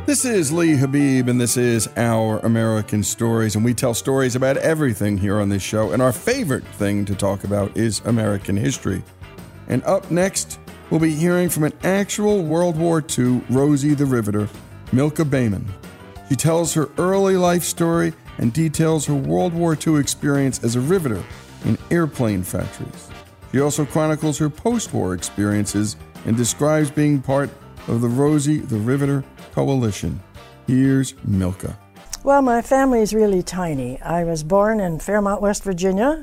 This is Lee Habib, and this is Our American Stories, and we tell stories about everything here on this show, and our favorite thing to talk about is American history. And up next, we'll be hearing from an actual World War II Rosie the Riveter, Milka Bayman. She tells her early life story and details her World War II experience as a riveter in airplane factories. She also chronicles her post-war experiences and describes being part of the Rosie the Riveter Coalition. Here's Milka. Well, my family is really tiny. I was born in Fairmont, West Virginia,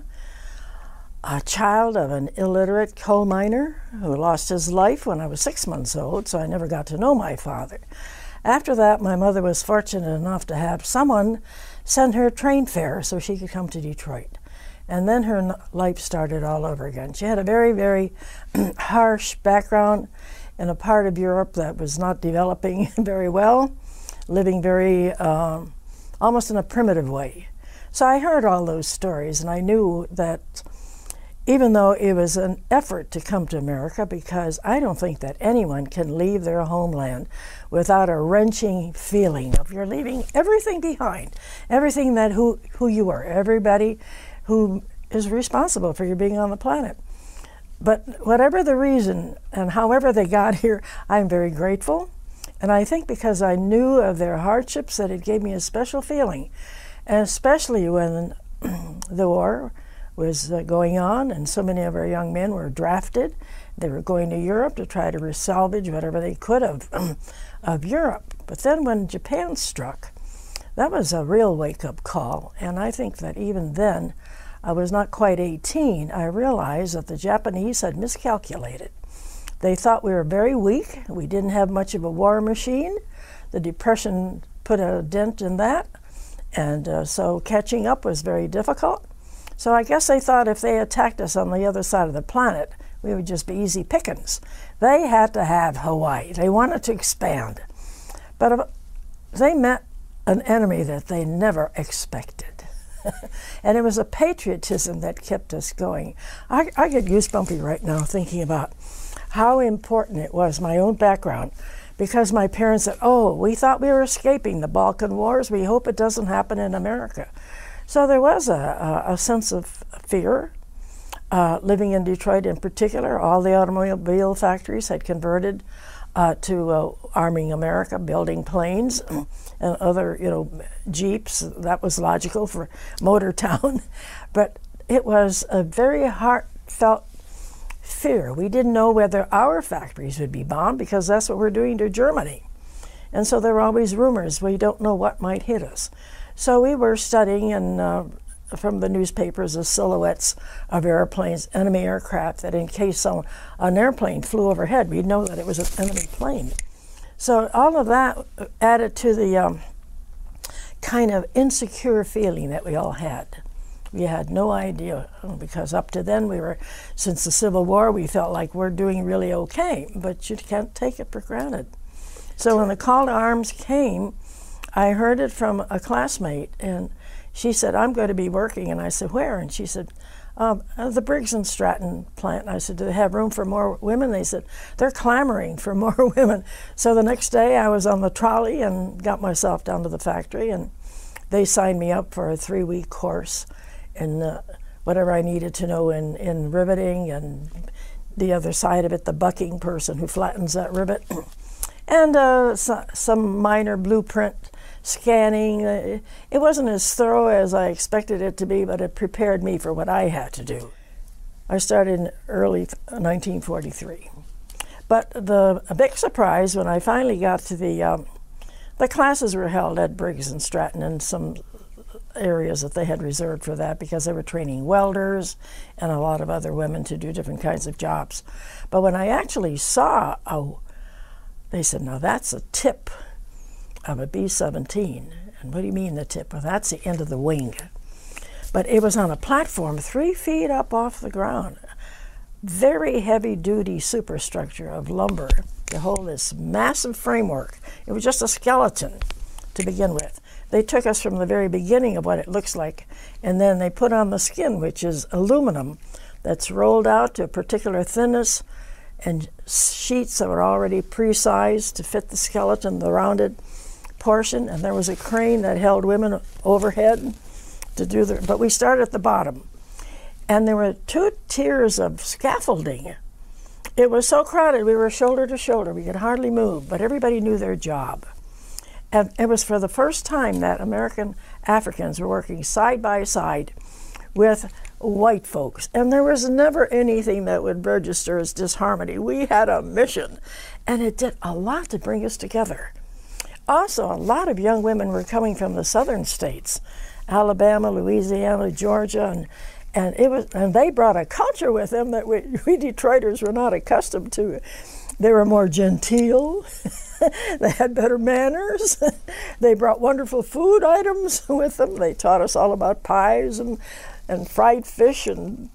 a child of an illiterate coal miner who lost his life when I was 6 months old, so I never got to know my father. After that, my mother was fortunate enough to have someone send her train fare so she could come to Detroit. And then her life started all over again. She had a very, very harsh background in a part of Europe that was not developing very well, living very, almost in a primitive way. So I heard all those stories, and I knew that even though it was an effort to come to America, because I don't think that anyone can leave their homeland without a wrenching feeling of you're leaving everything behind, everything that who you are, everybody who is responsible for your being on the planet. But whatever the reason and however they got here, I'm very grateful. And I think because I knew of their hardships that it gave me a special feeling, and especially when the war was going on and so many of our young men were drafted. They were going to Europe to try to salvage whatever they could of Europe. But then when Japan struck, that was a real wake-up call. And I think that even then, I was not quite 18, I realized that the Japanese had miscalculated. They thought we were very weak. We didn't have much of a war machine. The Depression put a dent in that. And so catching up was very difficult. So I guess they thought if they attacked us on the other side of the planet, we would just be easy pickings. They had to have Hawaii. They wanted to expand. But they met an enemy that they never expected. And it was a patriotism that kept us going. I get goosebumpy right now thinking about how important it was, my own background, because my parents said, oh, we thought we were escaping the Balkan Wars. We hope it doesn't happen in America. So there was a sense of fear. Living in Detroit in particular, all the automobile factories had converted to arming America, building planes and other, Jeeps. That was logical for Motor Town. But it was a very heartfelt fear. We didn't know whether our factories would be bombed because that's what we're doing to Germany. And so there were always rumors. We don't know what might hit us. So we were studying from the newspapers the silhouettes of airplanes, enemy aircraft, that in case an airplane flew overhead, we'd know that it was an enemy plane. So all of that added to the kind of insecure feeling that we all had. We had no idea, because up to then since the Civil War, we felt like we're doing really okay, but you can't take it for granted. So when the call to arms came, I heard it from a classmate, and she said, I'm going to be working. And I said, where? And she said, the Briggs and Stratton plant. And I said, do they have room for more women? They said, they're clamoring for more women. So the next day I was on the trolley and got myself down to the factory, and they signed me up for a 3-week course in whatever I needed to know in riveting, and the other side of it, the bucking person who flattens that rivet, and some minor blueprint scanning. It wasn't as thorough as I expected it to be, but it prepared me for what I had to do. I started in early 1943. But a big surprise when I finally got to the classes were held at Briggs and Stratton in some areas that they had reserved for that, because they were training welders and a lot of other women to do different kinds of jobs. But when I actually saw, they said, now that's a tip of a B-17. And what do you mean the tip? Well, that's the end of the wing. But it was on a platform 3 feet up off the ground. Very heavy-duty superstructure of lumber to hold this massive framework. It was just a skeleton to begin with. They took us from the very beginning of what it looks like, and then they put on the skin, which is aluminum, that's rolled out to a particular thinness, and sheets that were already pre-sized to fit the skeleton, the rounded. portion, and there was a crane that held women overhead to do but we started at the bottom. And there were 2 tiers of scaffolding. It was so crowded, we were shoulder to shoulder. We could hardly move, but everybody knew their job. And it was for the first time that American Africans were working side by side with white folks. And there was never anything that would register as disharmony. We had a mission, and it did a lot to bring us together. Also, a lot of young women were coming from the southern states, Alabama, Louisiana, Georgia, and they brought a culture with them that we Detroiters were not accustomed to. They were more genteel. They had better manners. They brought wonderful food items with them. They taught us all about pies and fried fish and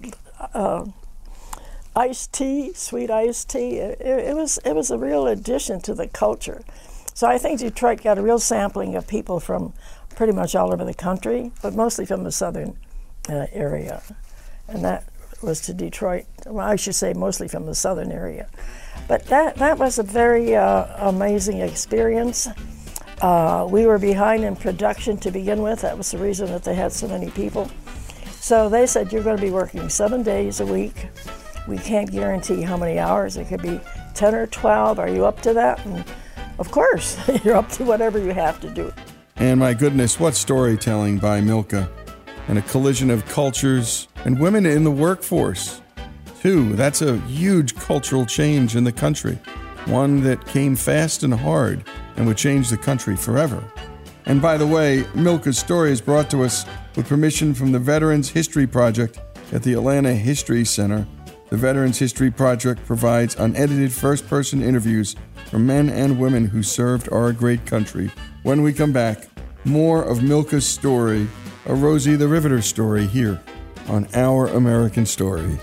iced tea, sweet iced tea. It was a real addition to the culture. So I think Detroit got a real sampling of people from pretty much all over the country, but mostly from the southern area. And that was to Detroit. Well, I should say mostly from the southern area. But that was a very amazing experience. We were behind in production to begin with. That was the reason that they had so many people. So they said, you're going to be working 7 days a week. We can't guarantee how many hours. It could be 10 or 12. Are you up to that? And of course, you're up to whatever you have to do. And my goodness, what storytelling by Milka. And a collision of cultures and women in the workforce, too. That's a huge cultural change in the country, one that came fast and hard and would change the country forever. And by the way, Milka's story is brought to us with permission from the Veterans History Project at the Atlanta History Center. The Veterans History Project provides unedited first-person interviews from men and women who served our great country. When we come back, more of Milka's story, a Rosie the Riveter story, here on Our American Stories.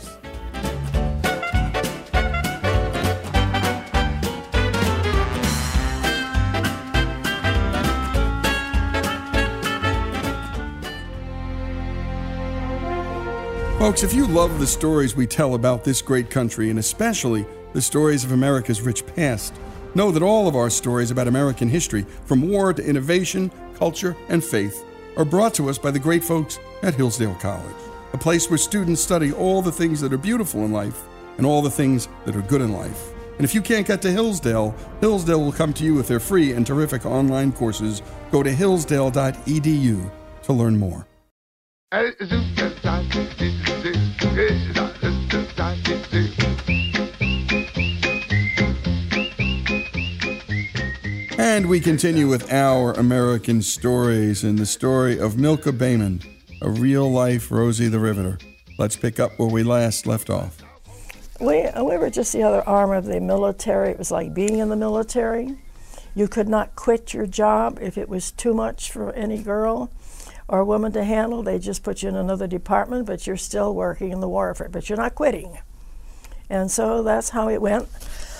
Folks, if you love the stories we tell about this great country, and especially the stories of America's rich past, know that all of our stories about American history, from war to innovation, culture, and faith, are brought to us by the great folks at Hillsdale College, a place where students study all the things that are beautiful in life and all the things that are good in life. And if you can't get to Hillsdale, Hillsdale will come to you with their free and terrific online courses. Go to hillsdale.edu to learn more. And we continue with Our American Stories and the story of Milka Bayman, a real-life Rosie the Riveter. Let's pick up where we last left off. We were just the other arm of the military. It was like being in the military. You could not quit your job if it was too much for any girl or woman to handle. They just put you in another department, but you're still working in the war effort, but you're not quitting. And so that's how it went.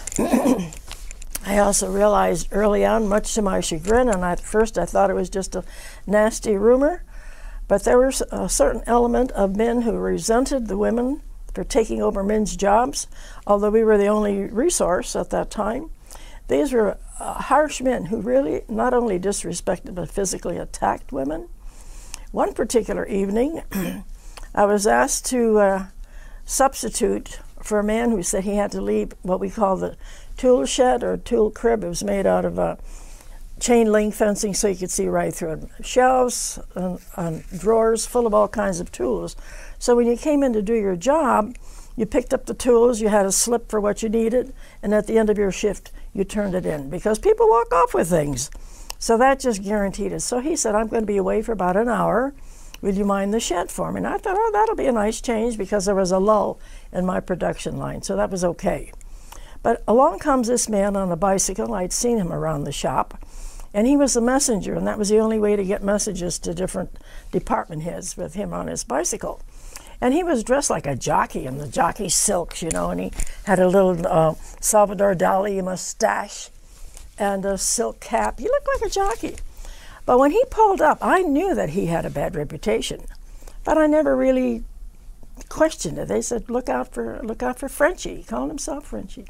I also realized early on, much to my chagrin, and at first I thought it was just a nasty rumor, but there was a certain element of men who resented the women for taking over men's jobs, although we were the only resource at that time. These were harsh men who really not only disrespected but physically attacked women. One particular evening, I was asked to substitute for a man who said he had to leave what we call the tool shed or tool crib. It was made out of chain link fencing so you could see right through it. Shelves and drawers full of all kinds of tools. So when you came in to do your job, you picked up the tools, you had a slip for what you needed, and at the end of your shift, you turned it in because people walk off with things. So that just guaranteed it. So he said, I'm going to be away for about an hour. Will you mind the shed for me? And I thought, oh, that'll be a nice change because there was a lull in my production line, so that was okay. But along comes this man on a bicycle. I'd seen him around the shop, and he was the messenger, and that was the only way to get messages to different department heads with him on his bicycle. And he was dressed like a jockey in the jockey silks, you know, and he had a little Salvador Dali mustache and a silk cap. He looked like a jockey. But when he pulled up, I knew that he had a bad reputation, but I never really questioned it. They said, look out for Frenchie. He called himself Frenchie.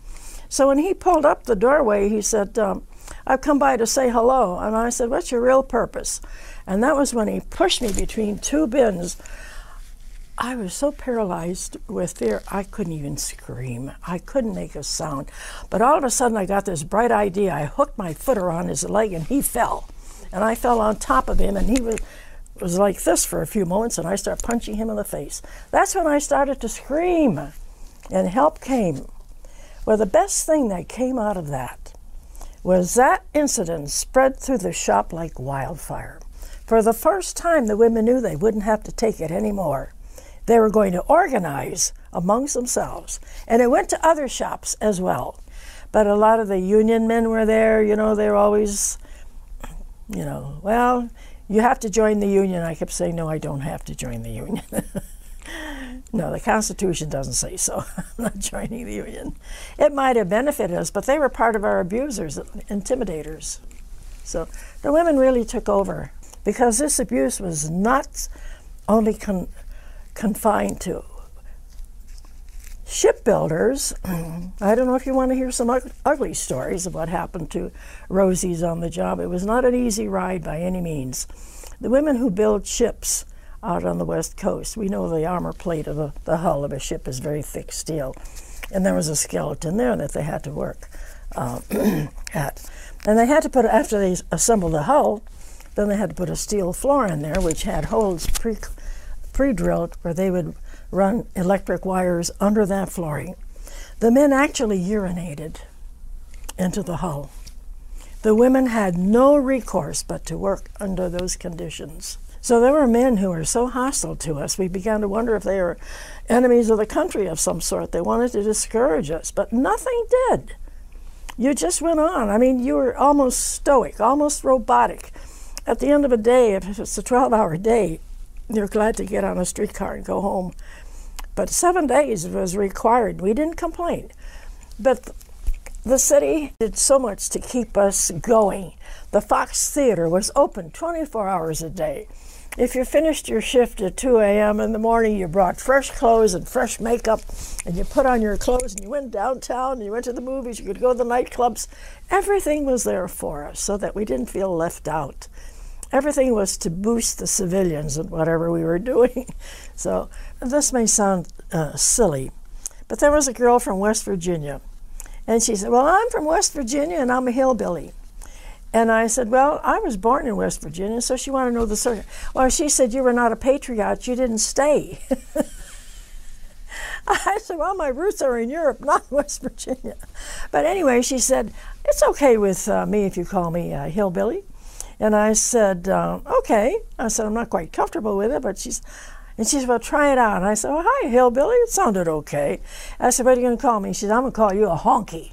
So when he pulled up the doorway, he said, I've come by to say hello. And I said, what's your real purpose? And that was when he pushed me between two bins. I was so paralyzed with fear, I couldn't even scream. I couldn't make a sound. But all of a sudden, I got this bright idea. I hooked my foot around his leg, and he fell. And I fell on top of him, and he was like this for a few moments, and I started punching him in the face. That's when I started to scream, and help came. Well, the best thing that came out of that was that incident spread through the shop like wildfire. For the first time, the women knew they wouldn't have to take it anymore. They were going to organize amongst themselves, and it went to other shops as well. But a lot of the union men were there, they were always, well, you have to join the union. I kept saying, no, I don't have to join the union. No, the Constitution doesn't say so. I'm not joining the union. It might have benefited us, but they were part of our abusers, intimidators. So the women really took over, because this abuse was not only confined to shipbuilders. I don't know if you want to hear some ugly stories of what happened to Rosie's on the job. It was not an easy ride by any means. The women who build ships out on the West Coast, we know the armor plate of the hull of a ship is very thick steel, and there was a skeleton there that they had to work at. And they had to put, after they assembled the hull, then they had to put a steel floor in there, which had holes pre-drilled where they would run electric wires under that flooring. The men actually urinated into the hull. The women had no recourse but to work under those conditions. So there were men who were so hostile to us, we began to wonder if they were enemies of the country of some sort. They wanted to discourage us, but nothing did. You just went on. I mean, you were almost stoic, almost robotic. At the end of a day, if it's a 12-hour day, you're glad to get on a streetcar and go home. But 7 days was required. We didn't complain. But the city did so much to keep us going. The Fox Theater was open 24 hours a day. If you finished your shift at 2 a.m. in the morning, you brought fresh clothes and fresh makeup, and you put on your clothes, and you went downtown, and you went to the movies, you could go to the nightclubs. Everything was there for us so that we didn't feel left out. Everything was to boost the civilians in whatever we were doing. So this may sound silly, but there was a girl from West Virginia, and she said, well, I'm from West Virginia, and I'm a hillbilly. And I said, well, I was born in West Virginia, so she wanted to know the circuit. Well, she said, you were not a patriot, you didn't stay. I said, well, my roots are in Europe, not West Virginia. But anyway, she said, it's okay with me if you call me a hillbilly. And I said, okay. I said, I'm not quite comfortable with it, but she said, well, try it out. And I said, oh, hi, hillbilly. It sounded okay. I said, what are you going to call me? She said, I'm going to call you a honky.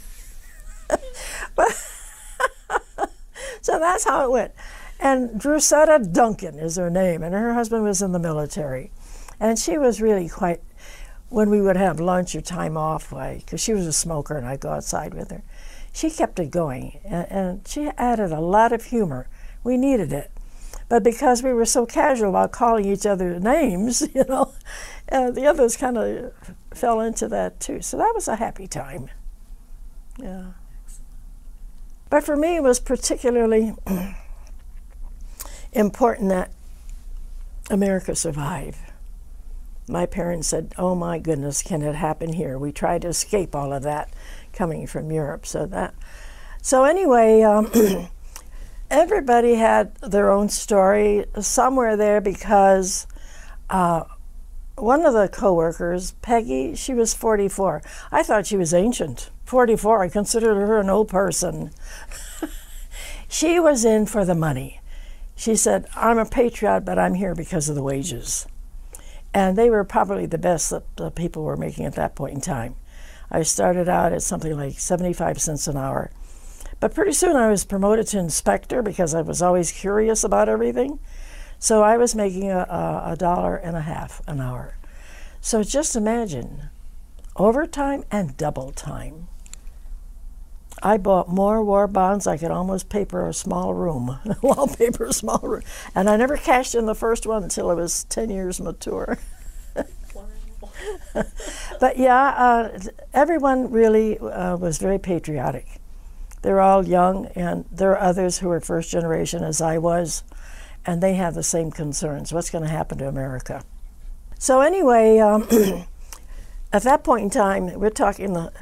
But so that's how it went. And Drusetta Duncan is her name, and her husband was in the military. And she was really quite, when we would have lunch or time off, because she was a smoker and I'd go outside with her, she kept it going, and she added a lot of humor. We needed it. But because we were so casual about calling each other names, the others kind of fell into that too. So that was a happy time. Yeah. But for me, it was particularly important that America survive. My parents said, oh my goodness, can it happen here? We tried to escape all of that coming from Europe. So anyway, everybody had their own story. Some were there because one of the co-workers, Peggy, she was 44. I thought she was ancient. 44, I considered her an old person. She was in for the money. She said, I'm a patriot, but I'm here because of the wages. And they were probably the best that the people were making at that point in time. I started out at something like 75 cents an hour. But pretty soon I was promoted to inspector because I was always curious about everything. So I was making $1.50 an hour. So just imagine, overtime and double time. I bought more war bonds. I could almost paper a small room, wallpaper a small room. And I never cashed in the first one until I was 10 years mature. But yeah, everyone really was very patriotic. They're all young, and there are others who are first generation, as I was, and they have the same concerns. What's going to happen to America? So anyway, at that point in time, we're talking the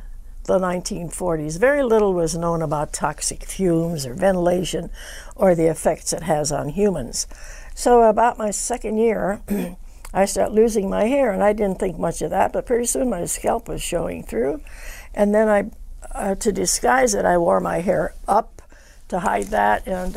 1940s, very little was known about toxic fumes or ventilation or the effects it has on humans. So about my second year, I started losing my hair, and I didn't think much of that, but pretty soon my scalp was showing through. And then to disguise it, I wore my hair up to hide that, and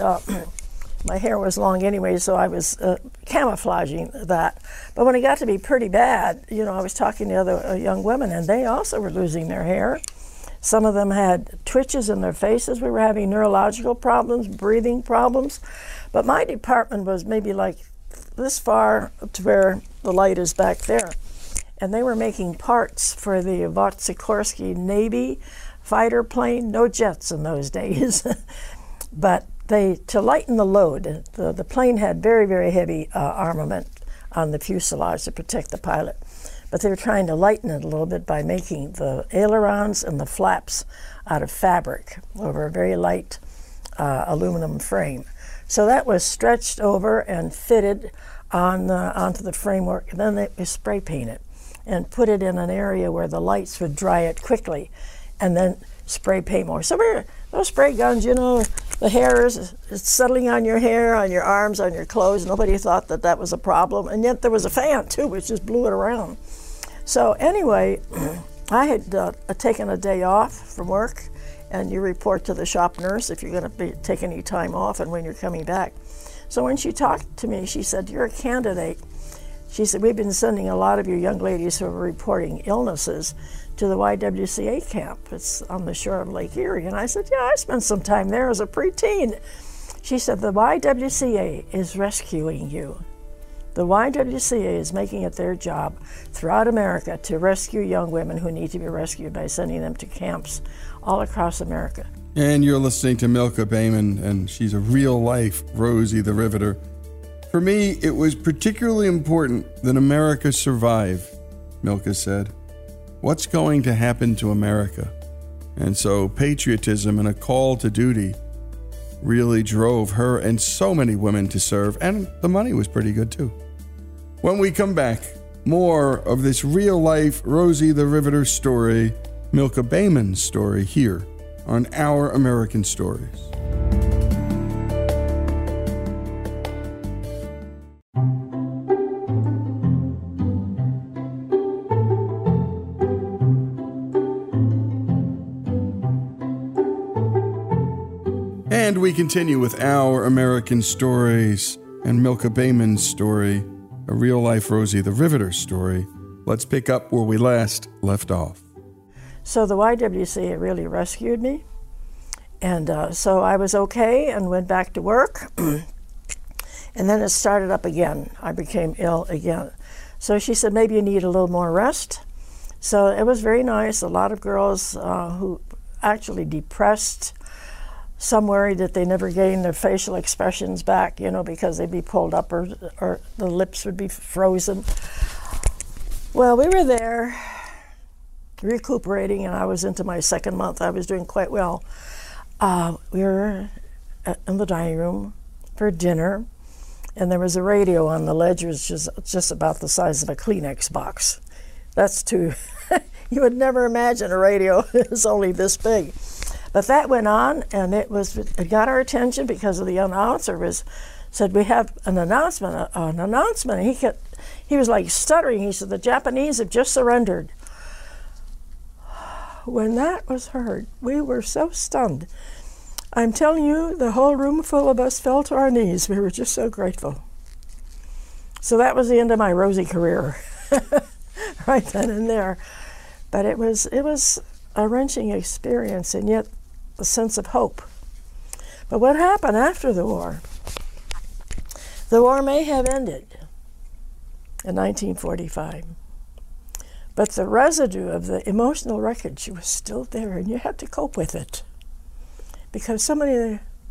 my hair was long anyway, so I was camouflaging that. But when it got to be pretty bad, I was talking to other young women, and they also were losing their hair. Some of them had twitches in their faces. We were having neurological problems, breathing problems. But my department was maybe like this far to where the light is back there. And they were making parts for the Vought Sikorsky Navy fighter plane. No jets in those days. But to lighten the load, the plane had very, very heavy armament on the fuselage to protect the pilot. But they were trying to lighten it a little bit by making the ailerons and the flaps out of fabric over a very light aluminum frame. So that was stretched over and fitted onto the framework. And then they spray paint it and put it in an area where the lights would dry it quickly, and then spray paint more. So those spray guns, the hair is settling on your hair, on your arms, on your clothes. Nobody thought that was a problem. And yet there was a fan, too, which just blew it around. So anyway, I had taken a day off from work, and you report to the shop nurse if you're going to take any time off and when you're coming back. So when she talked to me, she said, "You're a candidate." She said, "We've been sending a lot of you young ladies who are reporting illnesses to the YWCA camp. It's on the shore of Lake Erie." And I said, "Yeah, I spent some time there as a preteen." She said, "The YWCA is rescuing you. The YWCA is making it their job throughout America to rescue young women who need to be rescued by sending them to camps all across America." And you're listening to Milka Bayman, and she's a real-life Rosie the Riveter. For me, it was particularly important that America survive, Milka said. What's going to happen to America? And so patriotism and a call to duty really drove her and so many women to serve, and the money was pretty good too. When we come back, more of this real-life Rosie the Riveter story, Milka Bayman's story, here on Our American Stories. And we continue with Our American Stories and Milka Bayman's story, a real-life Rosie the Riveter story. Let's pick up where we last left off. So the YWCA really rescued me. And so I was okay and went back to work. And then it started up again. I became ill again. So she said, "Maybe you need a little more rest." So it was very nice. A lot of girls who actually depressed. Some worried that they never gained their facial expressions back, because they'd be pulled up or the lips would be frozen. Well, we were there recuperating, and I was into my second month. I was doing quite well. We were in the dining room for dinner, and there was a radio on the ledge, which was just about the size of a Kleenex box. That's too, you would never imagine a radio is only this big. But that went on, and it got our attention because of the announcer said, "We have an announcement. And he was like stuttering. He said, "The Japanese have just surrendered." When that was heard, we were so stunned. I'm telling you, the whole room full of us fell to our knees. We were just so grateful. So that was the end of my Rosie career, right then and there. But it was a wrenching experience, and yet a sense of hope. But what happened after the war? The war may have ended in 1945, but the residue of the emotional wreckage was still there, and you had to cope with it. Because so many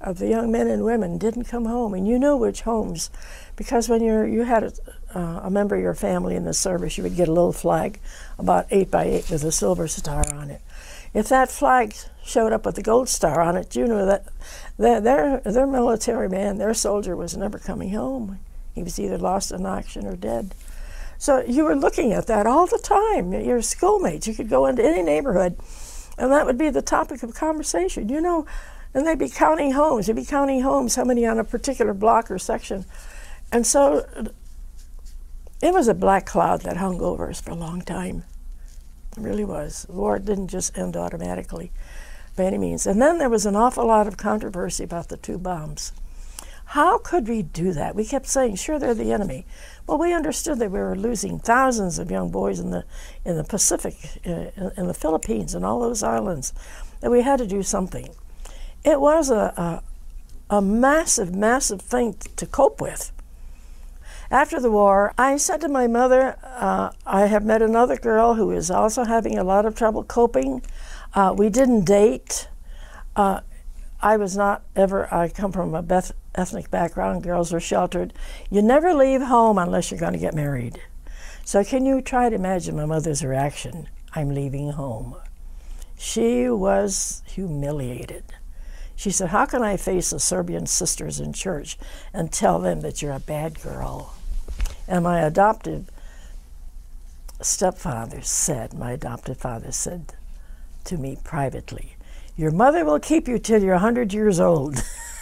of the young men and women didn't come home, and you knew which homes, because when you had a member of your family in the service, you would get a little flag about 8 by 8 with a silver star on it. If that flag showed up with a gold star on it, you knew that their military man, their soldier, was never coming home. He was either lost in action or dead. So you were looking at that all the time. Your schoolmates, you could go into any neighborhood, and that would be the topic of conversation, you know. And they'd be counting homes. They'd be counting homes, how many on a particular block or section. And so it was a black cloud that hung over us for a long time. It really was. The war didn't just end automatically by any means. And then there was an awful lot of controversy about the 2 bombs. How could we do that? We kept saying, sure, they're the enemy. Well, we understood that we were losing thousands of young boys in the Pacific, in the Philippines, and all those islands, that we had to do something. It was a massive, massive thing to cope with. After the war, I said to my mother, I have met another girl who is also having a lot of trouble coping. We didn't date. I was not ever, I come from a ethnic background, girls were sheltered. You never leave home unless you're going to get married. So can you try to imagine my mother's reaction? I'm leaving home. She was humiliated. She said, how can I face the Serbian sisters in church and tell them that you're a bad girl? And my adopted father said to me privately, your mother will keep you till you're 100 years old.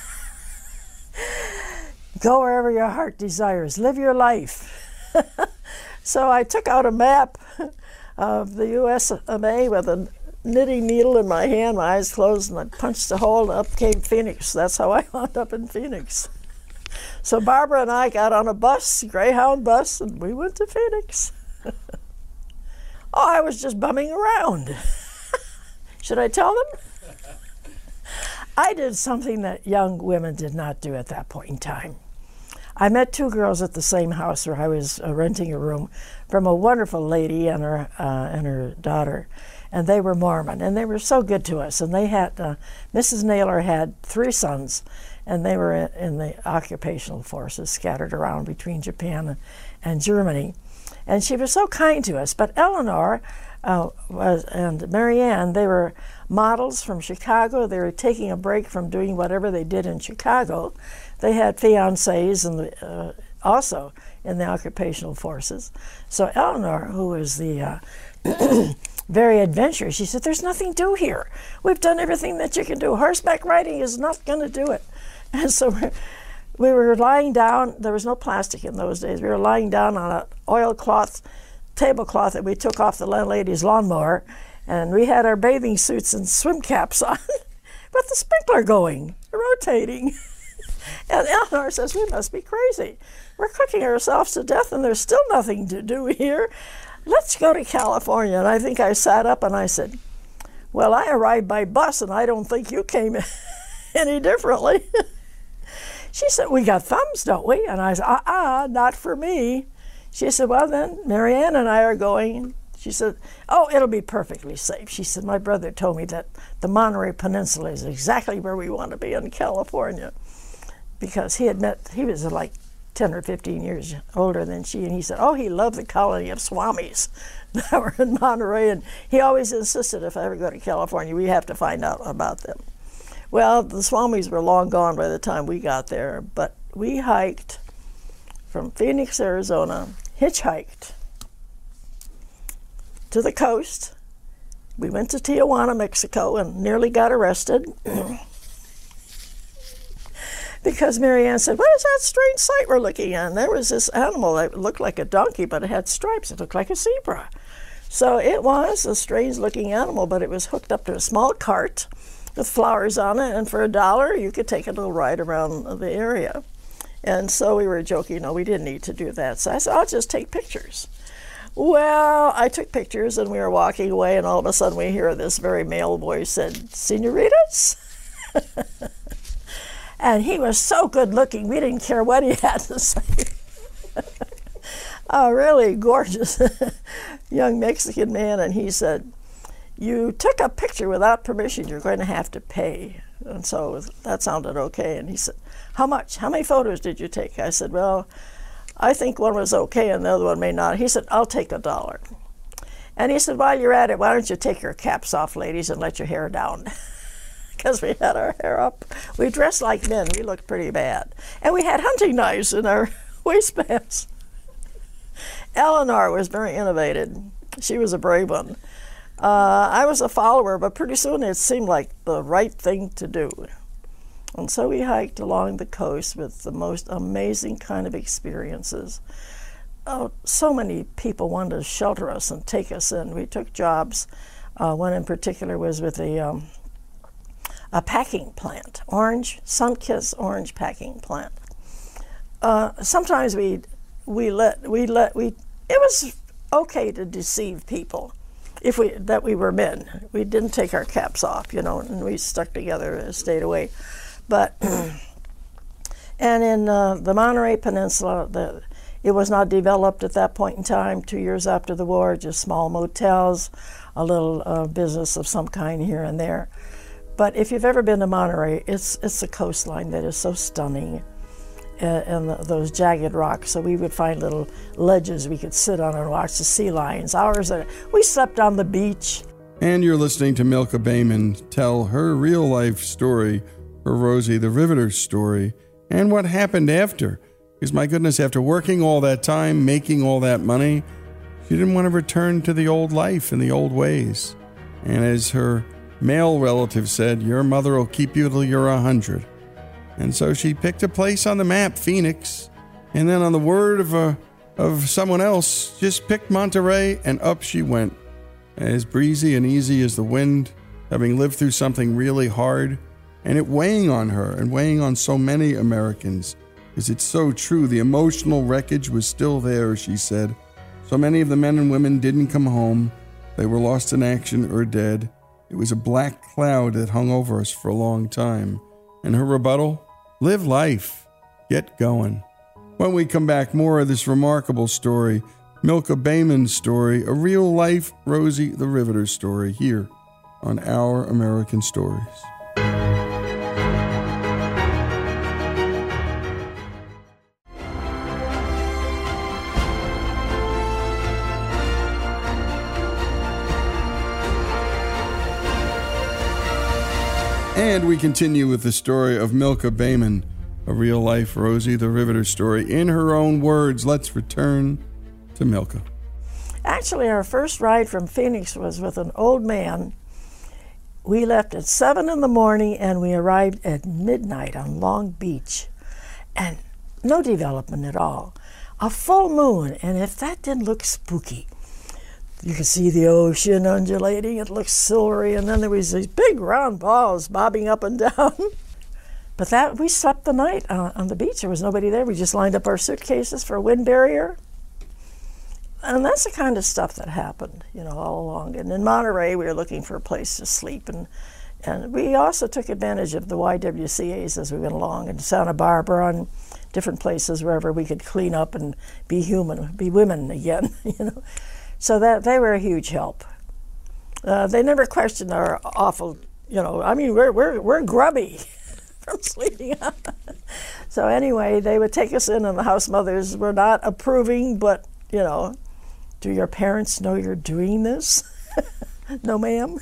Go wherever your heart desires. Live your life. So I took out a map of the USMA with a knitting needle in my hand, my eyes closed, and I punched a hole, and up came Phoenix. That's how I wound up in Phoenix. So Barbara and I got on a bus, Greyhound bus, and we went to Phoenix. Oh, I was just bumming around. Should I tell them? I did something that young women did not do at that point in time. I met 2 girls at the same house where I was renting a room from a wonderful lady and her daughter, and they were Mormon, and they were so good to us. And they had, Mrs. Naylor had 3 sons, and they were in the occupational forces scattered around between Japan and Germany. And she was so kind to us. But Eleanor and Marianne, they were models from Chicago. They were taking a break from doing whatever they did in Chicago. They had fiancés and also in the occupational forces. So Eleanor, who was the very adventurous, she said, there's nothing to do here. We've done everything that you can do. Horseback riding is not going to do it. And so we were lying down. There was no plastic in those days. We were lying down on an oilcloth tablecloth that we took off the landlady's lawnmower, and we had our bathing suits and swim caps on with the sprinkler going, rotating. And Eleanor says, we must be crazy. We're cooking ourselves to death, and there's still nothing to do here. Let's go to California. And I think I sat up and I said, well, I arrived by bus, and I don't think you came any differently. She said, we got thumbs, don't we? And I said, not for me. She said, well, then, Marianne and I are going. She said, oh, it'll be perfectly safe. She said, my brother told me that the Monterey Peninsula is exactly where we want to be in California, because he was like 10 or 15 years older than she, and he said, oh, he loved the colony of Swamis that were in Monterey, and he always insisted if I ever go to California, we have to find out about them. Well, the Swamis were long gone by the time we got there, but we hiked from Phoenix, Arizona, hitchhiked to the coast. We went to Tijuana, Mexico, and nearly got arrested because Marianne said, what is that strange sight we're looking at? And there was this animal that looked like a donkey, but it had stripes. It looked like a zebra. So it was a strange-looking animal, but it was hooked up to a small cart with flowers on it, and for $1, you could take a little ride around the area. And so we were joking, no, we didn't need to do that. So I said, I'll just take pictures. Well, I took pictures, and we were walking away, and all of a sudden we hear this very male voice said, "Senoritas?" And he was so good looking, we didn't care what he had to say. A really gorgeous young Mexican man, and he said, you took a picture without permission, you're going to have to pay. And so that sounded okay. And he said, how much? How many photos did you take? I said, well, I think one was okay and the other one may not. He said, I'll take $1. And he said, while you're at it, why don't you take your caps off, ladies, and let your hair down? Because we had our hair up. We dressed like men. We looked pretty bad. And we had hunting knives in our waistbands. Eleanor was very innovative. She was a brave one. I was a follower, but pretty soon it seemed like the right thing to do. And so we hiked along the coast with the most amazing kind of experiences. Oh, so many people wanted to shelter us and take us in. We took jobs. One in particular was with a packing plant, sun-kissed orange packing plant. Sometimes it was okay to deceive people that we were men. We didn't take our caps off, and we stuck together and stayed away. But and in the Monterey Peninsula, it was not developed at that point in time. 2 years after the war, just small motels, a little business of some kind here and there. But if you've ever been to Monterey, it's the coastline that is so stunning, and those jagged rocks. So we would find little ledges we could sit on and watch the sea lions. We slept on the beach. And you're listening to Milka Bayman tell her real-life story, her Rosie the Riveter story, and what happened after. Because, my goodness, after working all that time, making all that money, she didn't want to return to the old life and the old ways. And as her male relative said, your mother will keep you till you're 100. And so she picked a place on the map, Phoenix, and then on the word of someone else, just picked Monterey, and up she went. As breezy and easy as the wind, having lived through something really hard, and it weighing on her and weighing on so many Americans. Because it's so true, the emotional wreckage was still there, she said. So many of the men and women didn't come home. They were lost in action or dead. It was a black cloud that hung over us for a long time. And her rebuttal? Live life. Get going. When we come back, more of this remarkable story, Milka Bayman's story, a real-life Rosie the Riveter story, here on Our American Stories. And we continue with the story of Milka Bayman, a real-life Rosie the Riveter story. In her own words, let's return to Milka. Actually, our first ride from Phoenix was with an old man. We left at 7 in the morning, and we arrived at midnight on Long Beach. And no development at all. A full moon, and if that didn't look spooky. You could see the ocean undulating. It looked silvery, and then there was these big round balls bobbing up and down. But we slept the night on the beach. There was nobody there. We just lined up our suitcases for a wind barrier. And that's the kind of stuff that happened, all along. And in Monterey, we were looking for a place to sleep. And we also took advantage of the YWCAs as we went along, in Santa Barbara and different places wherever we could clean up and be human, be women again, So that they were a huge help. They never questioned our awful, we're grubby from sleeping on. So anyway, they would take us in, and the house mothers were not approving, but, do your parents know you're doing this? No, ma'am.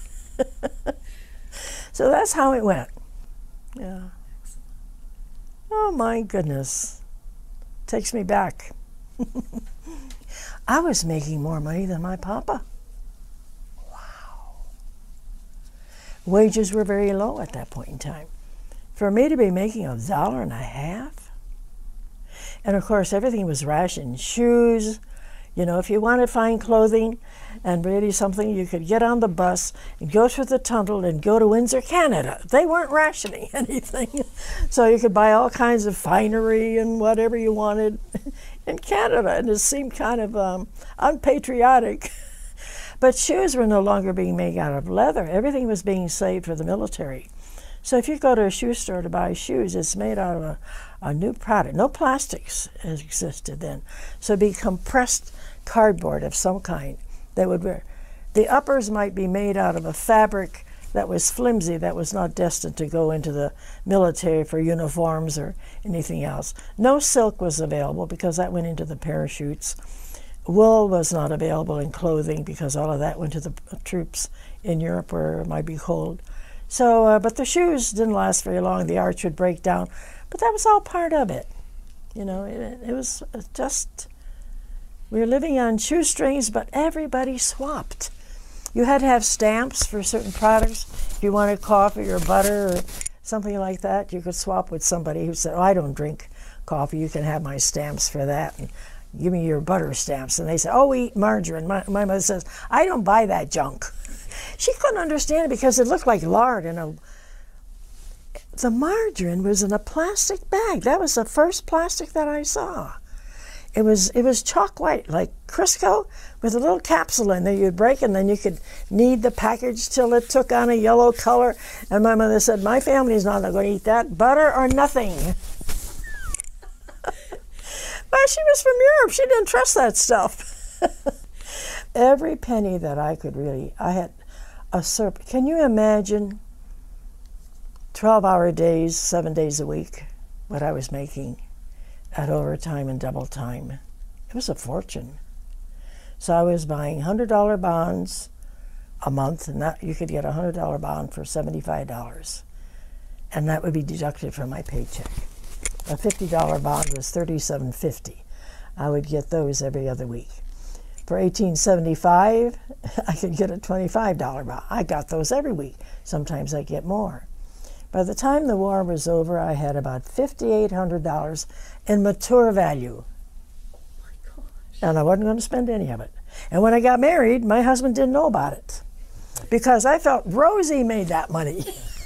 So that's how it went. Yeah. Oh, my goodness. Takes me back. I was making more money than my papa. Wow. Wages were very low at that point in time. For me to be making $1.50, and of course everything was rationed. Shoes, if you wanted fine clothing and really something, you could get on the bus and go through the tunnel and go to Windsor, Canada. They weren't rationing anything. So you could buy all kinds of finery and whatever you wanted in Canada, and it seemed kind of unpatriotic. But shoes were no longer being made out of leather. Everything was being saved for the military. So if you go to a shoe store to buy shoes, it's made out of a new product. No plastics existed then. So it'd be compressed cardboard of some kind. They would wear. The uppers might be made out of a fabric that was flimsy, that was not destined to go into the military for uniforms or anything else. No silk was available because that went into the parachutes. Wool was not available in clothing because all of that went to the troops in Europe where it might be cold. So, but the shoes didn't last very long. The arch would break down. But that was all part of it. You know, it was just, we were living on shoestrings, but everybody swapped. You had to have stamps for certain products. If you wanted coffee or butter or something like that, you could swap with somebody who said, oh, I don't drink coffee. You can have my stamps for that. And give me your butter stamps. And they said, oh, we eat margarine. My mother says, I don't buy that junk. She couldn't understand it because it looked like lard. The margarine was in a plastic bag. That was the first plastic that I saw. It was chalk white, like Crisco, with a little capsule in there you'd break, and then you could knead the package till it took on a yellow color. And my mother said, my family's not going to eat that. Butter or nothing. But she was from Europe. She didn't trust that stuff. Every penny that I could I had a surplus. Can you imagine 12-hour days, 7 days a week, what I was making at overtime and double time? It was a fortune. So I was buying $100 bonds a month, and that you could get a $100 bond for $75. And that would be deducted from my paycheck. A $50 bond was $37.50. I would get those every other week. For $18.75, I could get a $25 bond. I got those every week. Sometimes I get more. By the time the war was over, I had about $5,800 in mature value. Oh my gosh. And I wasn't going to spend any of it. And when I got married, my husband didn't know about it because I felt Rosie made that money.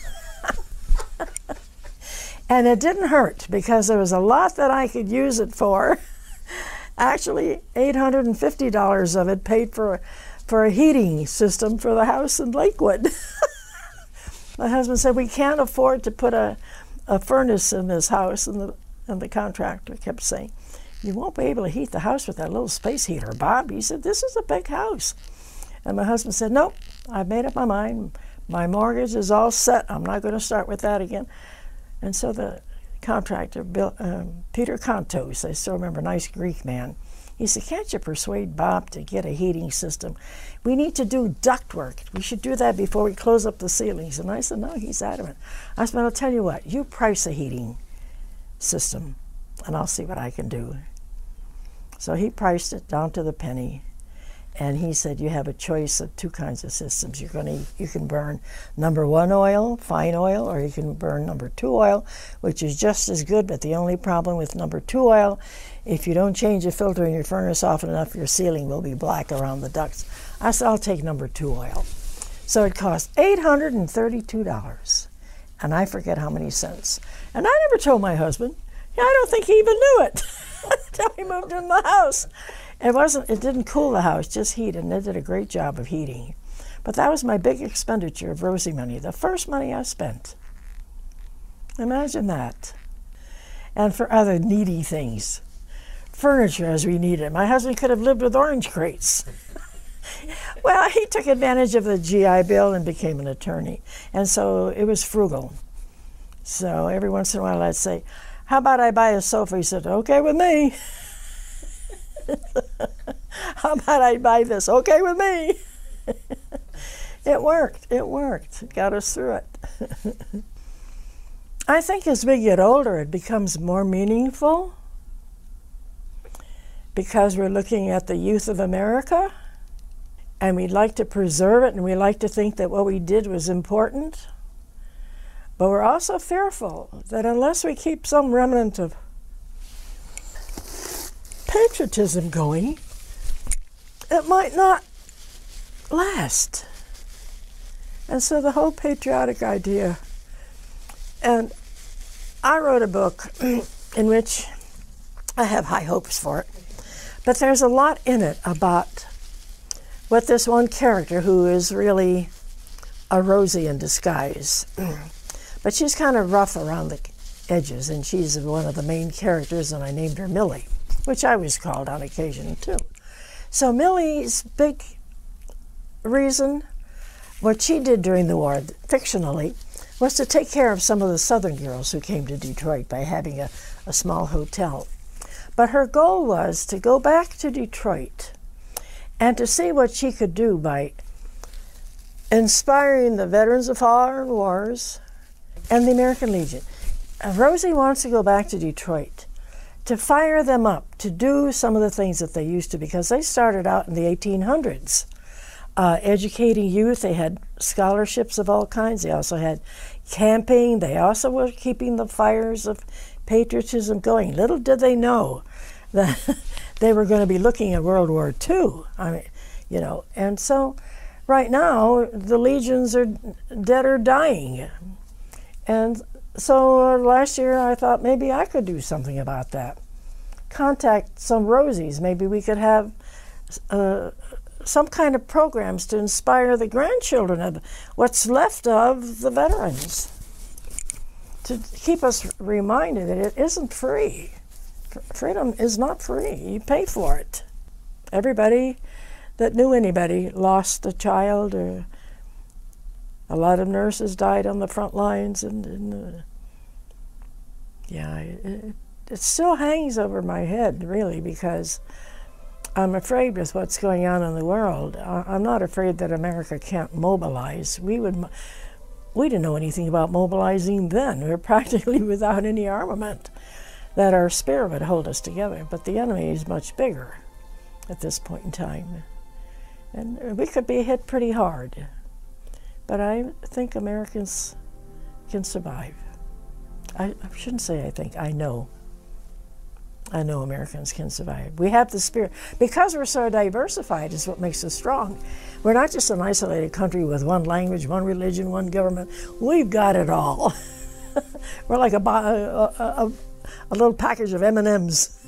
And it didn't hurt because there was a lot that I could use it for. Actually, $850 of it paid for a heating system for the house in Lakewood. My husband said, we can't afford to put a furnace in this house, and the contractor kept saying, you won't be able to heat the house with that little space heater, Bob. He said, this is a big house. And my husband said, nope, I've made up my mind. My mortgage is all set. I'm not going to start with that again. And so the contractor, Peter Contos, I still remember, nice Greek man, he said, can't you persuade Bob to get a heating system? We need to do duct work. We should do that before we close up the ceilings. And I said, no, he's adamant. I said, I'll tell you what, you price a heating system, and I'll see what I can do. So he priced it down to the penny. And he said, you have a choice of two kinds of systems. You can burn number 1 oil, fine oil, or you can burn number 2 oil, which is just as good, but the only problem with number 2 oil, if you don't change the filter in your furnace often enough, your ceiling will be black around the ducts. I said, I'll take number 2 oil. So it cost $832, and I forget how many cents. And I never told my husband. I don't think he even knew it until he moved in the house. It didn't cool the house, just heat, and they did a great job of heating. But that was my big expenditure of Rosie money, the first money I spent. Imagine that. And for other needy things. Furniture as we needed. My husband could have lived with orange crates. Well, he took advantage of the GI Bill and became an attorney. And so it was frugal. So every once in a while I'd say, how about I buy a sofa? He said, okay with me. How about I buy this? Okay with me. It worked. It got us through it. I think as we get older, it becomes more meaningful because we're looking at the youth of America, and we'd like to preserve it, and we like to think that what we did was important. But we're also fearful that unless we keep some remnant of patriotism going, it might not last. And so the whole patriotic idea, and I wrote a book in which I have high hopes for it, but there's a lot in it about what this one character, who is really a Rosie in disguise, but she's kind of rough around the edges, and she's one of the main characters, and I named her Millie, which I was called on occasion too. So Millie's big reason what she did during the war, fictionally, was to take care of some of the Southern girls who came to Detroit by having a small hotel. But her goal was to go back to Detroit and to see what she could do by inspiring the veterans of foreign wars and the American Legion. Rosie wants to go back to Detroit to fire them up, to do some of the things that they used to, because they started out in the 1800s. Educating youth. They had scholarships of all kinds. They also had camping. They also were keeping the fires of patriotism going. Little did they know that they were going to be looking at World War II. And so right now the legions are dead or dying. And so last year I thought maybe I could do something about that. Contact some Rosies. Maybe we could have some kind of programs to inspire the grandchildren of what's left of the veterans, to keep us reminded that it isn't free. Freedom is not free. You pay for it. Everybody that knew anybody lost a child, or a lot of nurses died on the front lines, it still hangs over my head, really, because I'm afraid with what's going on in the world. I'm not afraid that America can't mobilize. We didn't know anything about mobilizing then. We were practically without any armament, that our spirit would hold us together. But the enemy is much bigger at this point in time. And we could be hit pretty hard. But I think Americans can survive. I shouldn't say I think, I know. I know Americans can survive. We have the spirit. Because we're so diversified is what makes us strong. We're not just an isolated country with one language, one religion, one government. We've got it all. We're like a little package of M&Ms.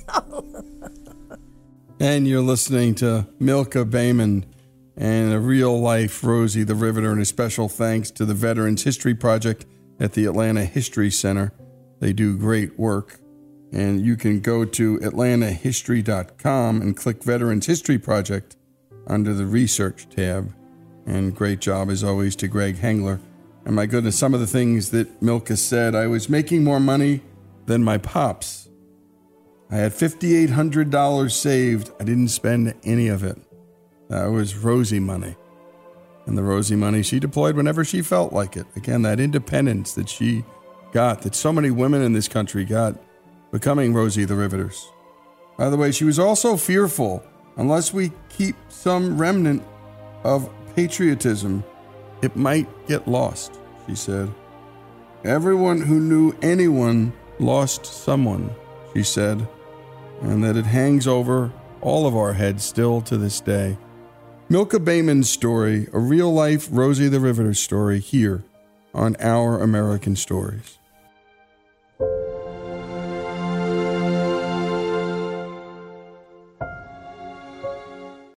And you're listening to Milka Bayman and a real-life Rosie the Riveter, and a special thanks to the Veterans History Project at the Atlanta History Center. They do great work. And you can go to atlantahistory.com and click Veterans History Project under the Research tab. And great job, as always, to Greg Hengler. And my goodness, some of the things that Milka said, I was making more money than my pops. I had $5,800 saved. I didn't spend any of it. That was Rosie money. And the Rosie money she deployed whenever she felt like it. Again, that independence that she got, that so many women in this country got, becoming Rosie the Riveters. By the way, she was also fearful, unless we keep some remnant of patriotism, it might get lost, she said. Everyone who knew anyone lost someone, she said, and that it hangs over all of our heads still to this day. Milka Bayman's story, a real-life Rosie the Riveter story, here on Our American Stories.